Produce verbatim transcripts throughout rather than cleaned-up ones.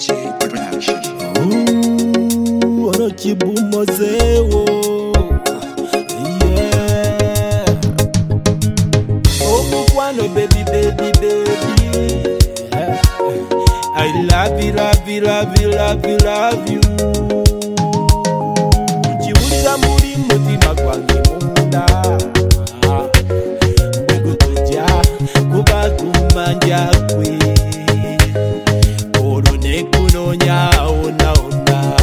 J Production. Ooh, ono chibumozewo. Yeah. Oh, Mukwano, baby, baby, baby. I love you, love you, love you, love you, love you. Chiwulira muri mutima gwange munda. Mbegutujja kuba kumanja kwe. Olwo ne kunoonya wonna wonna.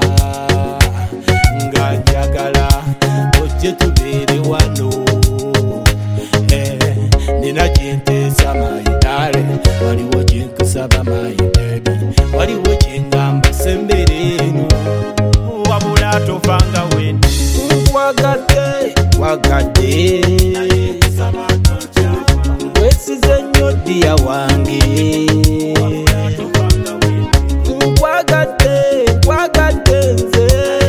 Nga njagala ojje tubeere wano. Eh, nina kye nteesa my darling. Waliwo kye nkusaba my baby. Waliwo kye ngamba sembere eno. Wabula tovanga wendi. Nkwagadde, nkwagadde. Nkwesize nnyo ddiya wange. Nkwagadde, nkwagadde nze.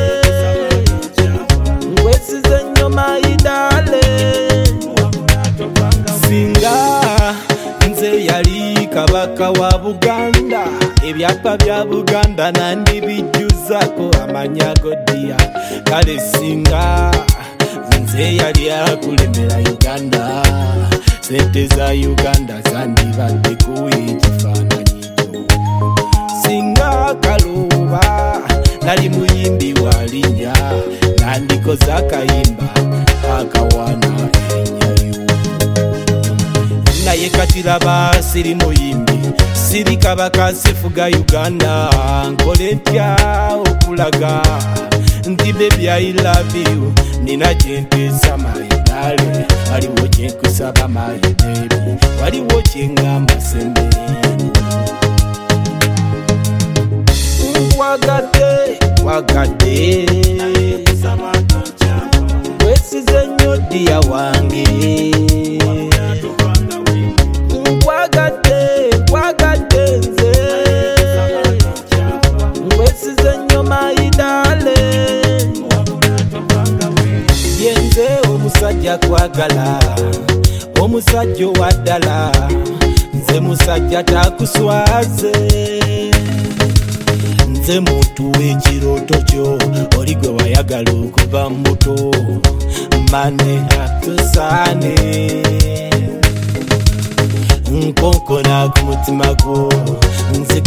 Nkwesize nnyo my darling. Singa nze yali kabaka wa Buganda, ebyapa bya Buganda nandibijjuzako amanya godiya. Kale singa nze yali akulemera Uganda, sente za Uganda zandibadde kuwa ekifaananyi kyo. Singa kaluba nali muyimbi wa linnya, nandikoze akayimba akawaana ennyayo. Naye kati laba siri muyimbi, siri kabaka sifuga Uganda. Nkole ntya okulaga nti baby I love you. Nina kye nteesa my darling. Waliwo kye nkusaba my baby. Waliwo kye ngamba sembere eno. Nkwagadde, nkwagadde. Nkwesize nnyo ddiya wange. Nkwagadde, nkwagadde nze. Nkwesize nnyo my darling. Ye nze omusajja kwagala, omusajja owaddala. Nze musajja takuswaze. Nze muntu w'ekirooto kyo, oli gwe wayagala okuva mu buto. Mane atusaane nkonkona ku mutima gwo, nze